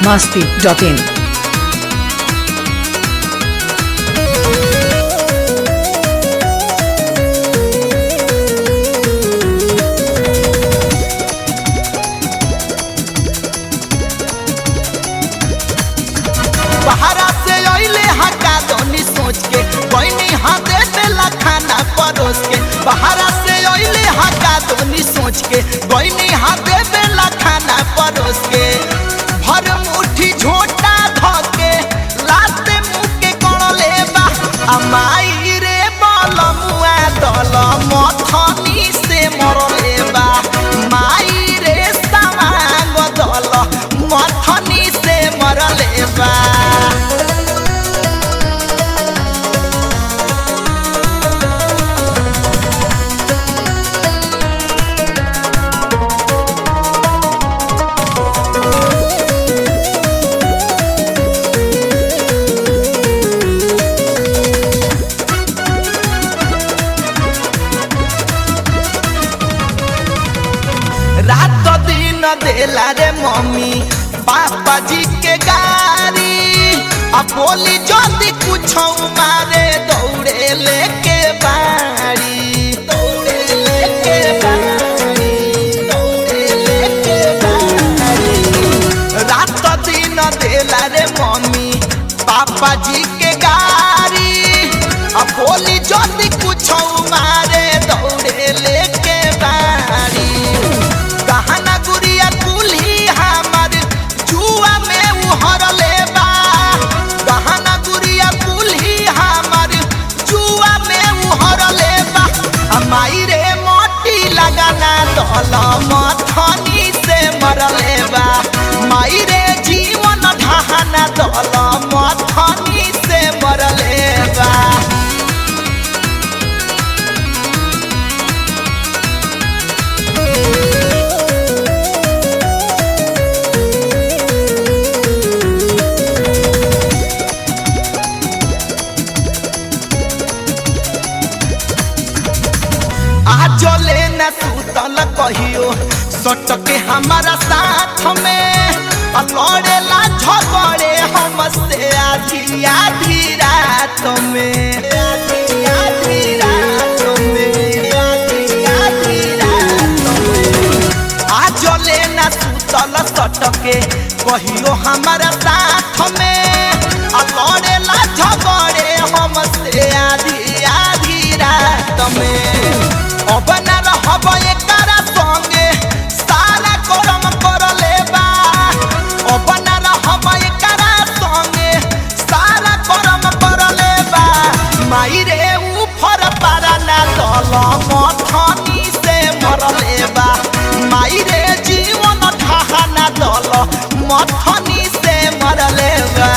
biharmasti.in बहरा से अइले हका दोनी सोच के कोई हाँ दे देला खाना परोस के। बहरा से अइले हका दोनी सोच के कोई हाँ दे देला खाना परोस के। भर मुट्ठी झोटा धके लाते मुँह के कोड़ले बा अमाई रे बलमुआ दल मथनी से मरले बा माई रे सामांग दल मथनी से मरले बा। रात दिन देला रे मम्मी पापा जी के गारी अब बोली जल्दी कुछ मारे दौड़े लेके बाड़ी दौड़े लेके बाड़ी दौड़े लेके बाड़ी। रात दिन देला रे मम्मी पापा जी के गारी अब बोली जल्दी कुछ मारे दौड़े लेके बाड़ी। गहना गुड़िया कुल्ही हमार जुआ में उहरले बा गहना गुड़िया कुल्ही हमार जुआ में उहरले बा माई रे मोटी लगाना दल मथनी से मरले बा माई रे जीवन ढहाना दल मथनी से मरले बा। आजले न सुतल कहियो सटके हमारा साथ में लड़ेला झगड़े हमसे आधी आधी रात में आधी आधी रात में आधी आधी रात में। आजले न सुतल सटके कहियो हमारा साथ में लड़ेला झगड़े हमसे आधी आधी रात में। अब न रहब एकरा संगे सारा करम करले बा अब न रहब एकरा संगे सारा करम करले बा माई रे ऊपर पारा ना दल मथनी से मरले बा माई रे जीवन ढहाना दल मथनी से मरले बा।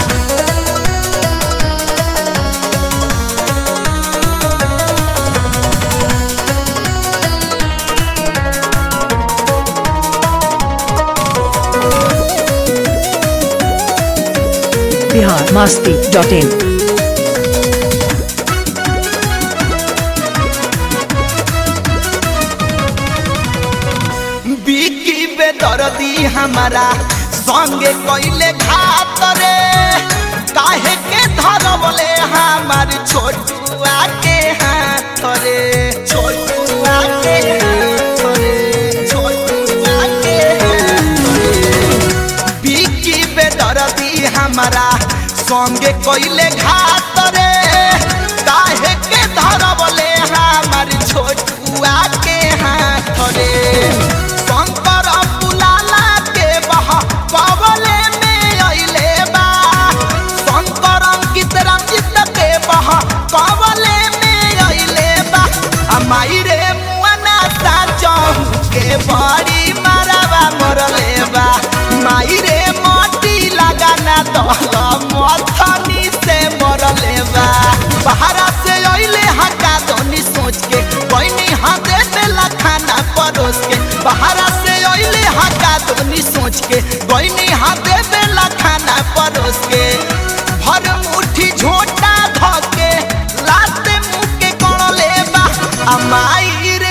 biharmasti.in बिकी बेदर्दी हमारा संगे कइले घात रे काहे के धरवले हमार छोटुआ के हाथ रे छोटुआ के हाथ रे छोटुआ के हाथ रे। बिकी बेदर्दी हमारा संगे कइले घात रे काहे के धरवले हमार छोटुआ के हाथ रे। शंकर पुलाला के बह कवले में अइले बा शंकर अंकित रंजित के बह कवले में अइले बा माई रे मुआना साचहु के बड़ी मारवा मरले बा माई रे मोटी लगाना दल मथनी से मरले बा। बहरा से अइले हका दोनी सोच के कोई हाँ दे देला खाना परोस के। बहरा से अइले हका दोनी सोच के कोई हाँ दे देला खाना परोस के। भर मुट्ठी झोटा धके लाते मुँह के कोड़ले बा माई रे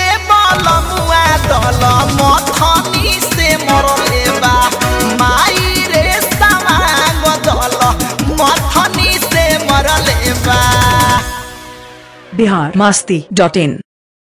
बलमुआ दल मथनी से मरले बा माई रे biharmasti.in